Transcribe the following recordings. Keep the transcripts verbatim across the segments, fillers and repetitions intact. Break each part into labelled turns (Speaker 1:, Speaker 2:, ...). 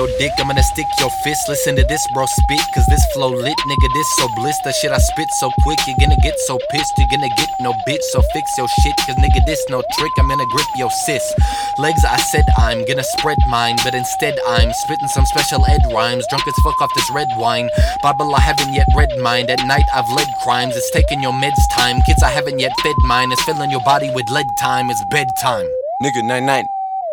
Speaker 1: your dick, I'm gonna stick your fist. Listen to this, bro, spit, cause this flow lit, nigga, this so bliss. The shit I spit so quick, you're gonna get so pissed. You're gonna get no bitch, so fix your shit, cause nigga, this no trick, I'm gonna grip your sis. Legs, I said I'm gonna spread mine, but instead I'm spitting some special ed rhymes. Drunk as fuck off this red wine. Bible, I haven't yet read mine. At night I've led crimes, it's taking your meds time. Kids, I haven't yet fed mine. It's filling your body with lead time. It's bedtime.
Speaker 2: Nigga, nine nine.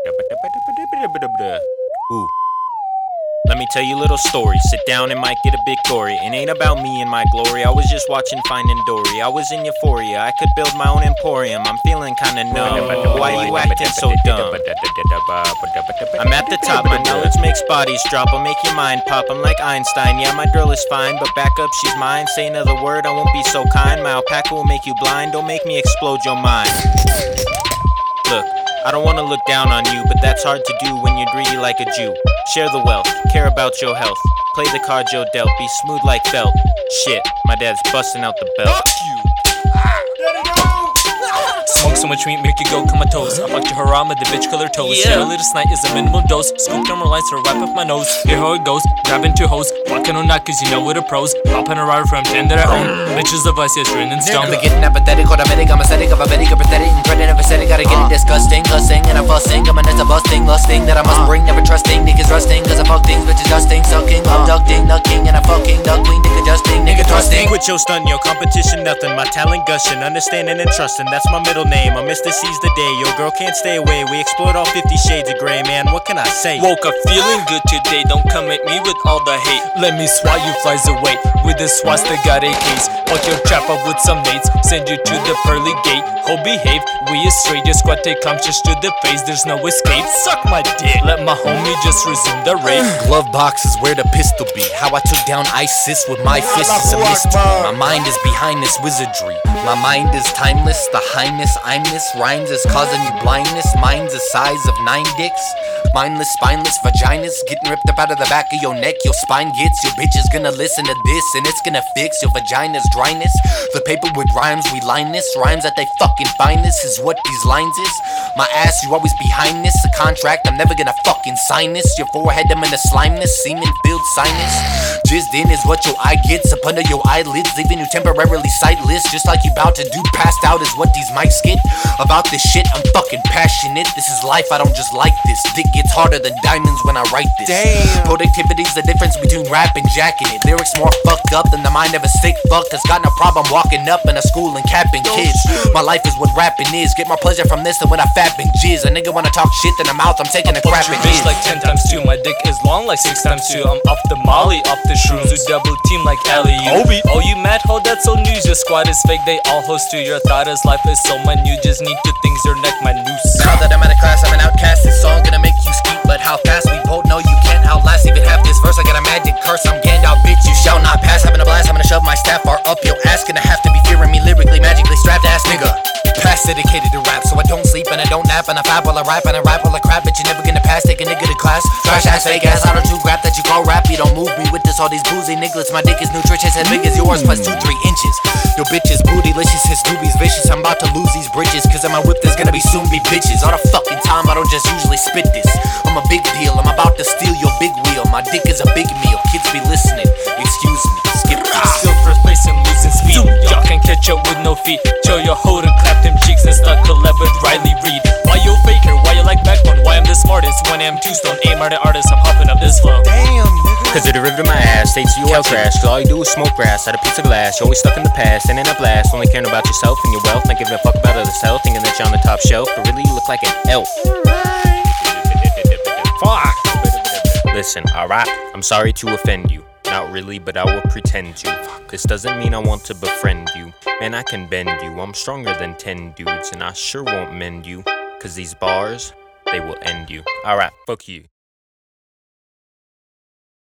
Speaker 3: Ooh. Let me tell you a little story. Sit down, it might get a bit gory. It ain't about me and my glory. I was just watching Finding Dory. I was in euphoria. I could build my own emporium. I'm feeling kinda numb. Why you acting so dumb? I'm at the top. My knowledge makes bodies drop. I'll make your mind pop. I'm like Einstein. Yeah, my girl is fine, but back up, she's mine. Say another word, I won't be so kind. My alpaca will make you blind. Don't make me explode your mind. Look, I don't wanna look down on you, but that's hard to do when you're greedy like a Jew. Share the wealth, care about your health. Play the card you're dealt, be smooth like felt. Shit, my dad's busting out the belt.
Speaker 4: Fuck you! Smoke so much weed, make you go comatose. I fucked your harama, the bitch kill her toes.
Speaker 3: Yeah.
Speaker 4: Share a little snight is a minimum dose. Scoop thermal lights or wipe off my nose. Here how it goes, grabbing two hoes. Fucking on that cause you know what a pros. Hopping a ride from ten that I own. Bitches of us, yes, written in stone.
Speaker 1: I'm getting apathetic, automatic, I'm aesthetic, I'm apathetic, apathetic, and dreading, apathetic. Gotta get it disgusting, cussing, and I'm fussing. I'm an it's a busting, lusting that I must bring. Never trusting, niggas rusting, cause I fuck things, bitches dusting, sucking, abducting, nucking, and I fucking duck queen, nigga adjusting, nigga thrusting.
Speaker 3: Quit your stun, your competition nothing. My talent gushing, understanding and trusting. That's my middle name. I'm Mister Seize the day. Your girl can't stay away. We explored all fifty shades of gray, man. What can I say?
Speaker 4: Woke up feeling good today. Don't come at me with all the hate. Let me swat you flies away with the swastika A Ks. Fuck your trap up with some mates. Send you to the pearly gate. Ho behave. We is straight. Your squad take conscious to the face. There's no escape. Suck my dick. Let my homie just resume the rape.
Speaker 1: Glove box is where the pistol be. How I took down ISIS with my fist is a mystery. My mind is behind this wizardry. My mind is timeless. The highness, I'm this. Rhymes is causing you blindness. Mine's the size of nine dicks. Mindless, spineless vaginas getting ripped up out of the back of your neck. Your spine gets. Your bitch is gonna listen to this and it's gonna fix your vagina's dryness. The paper with rhymes, we line this. Rhymes that they fucking find this is what these lines is. My ass, you always behind this. A contract, I'm never gonna fucking sign this. Your forehead, I'm in a slimeness. Semen filled sinus. Jizzed in is what your eye gets up under your eyelids, leaving you temporarily sightless. Just like you bout to do, passed out is what these mics get. About this shit, I'm fucking passionate. This is life, I don't just like this. Dick gets harder than diamonds when I write this.
Speaker 2: Damn.
Speaker 1: Productivity's the difference between rap and jacking it. Lyrics more fucked up than the mind of a sick fuck that's got no problem walking up in a school and capping kids. My life is what rapping is. Get more pleasure from this than when I fap and jizz. A nigga wanna talk shit, then I'm out, I'm taking a crap and
Speaker 4: bitch like ten times two. My dick is long like six times two. I'm off the molly, off the shrooms. We double team like alley Obi. Oh, you mad ho? That's so news. Your squad is fake, they all host to your thought as life is so minute. You just need to things your neck, my noose.
Speaker 1: Now that I'm out of class, I'm an outcast. This song gonna make you skeet, but how fast we both know you can't outlast even half this verse. I got a magic curse, I'm Gandalf, bitch, you shall not pass. Having a blast, I'm gonna shove my staff far up your ass. Gonna have to be fearing me lyrically, magically strapped ass nigga. Past dedicated to rap, so I don't sleep and I don't nap. And I fab while I rap and I rap while I crap. But you're never gonna pass, take a nigga to class. Trash ass, fake ass, auto tune rap that you call rap. You don't move me with this, all these boozy nigglets. My dick is nutritious, as big as yours, plus two, three inches. Your bitch is bootylicious, his doobies vicious. I'm about to lose these bridges, cause in my whip there's gonna be soon be bitches. All the fucking time, I don't just usually spit this. I'm a big deal, I'm about to steal your big wheel. My dick is a big meal, kids be listening. Excuse me, skip this.
Speaker 4: Still first place and losing speed. Y'all can catch up with no feet. Show your hoe to clap them cheeks and start collab with Riley Reid. Why you a faker? Why you like backbone? Why I'm the smartest? When I'm two stone, aim at the artist, I'm hopping up this flow.
Speaker 2: Damn, nigga.
Speaker 3: Cause the derivative of my ass states you are trash. Cause all you do is smoke grass out of piece of glass. You're always stuck in the past and in a blast. Only caring about yourself and your wealth. Not giving a fuck about others' health. Thinking that you're on the top shelf, but really you look like an elf. Fuck. Listen, alright, I'm sorry to offend you. Not really, but I will pretend to. This doesn't mean I want to befriend you. Man, I can bend you. I'm stronger than ten dudes, and I sure won't mend you. Cause these bars, they will end you. Alright, fuck you.